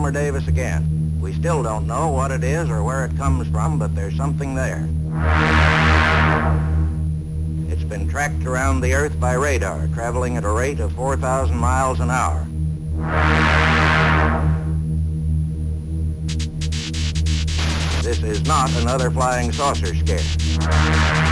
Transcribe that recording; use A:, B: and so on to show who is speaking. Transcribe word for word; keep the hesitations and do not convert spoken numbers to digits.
A: Elmer Davis again. We still don't know what it is or where it comes from, but there's something there. It's been tracked around the Earth by radar, traveling at a rate of four thousand miles an hour. This is not another flying saucer scare.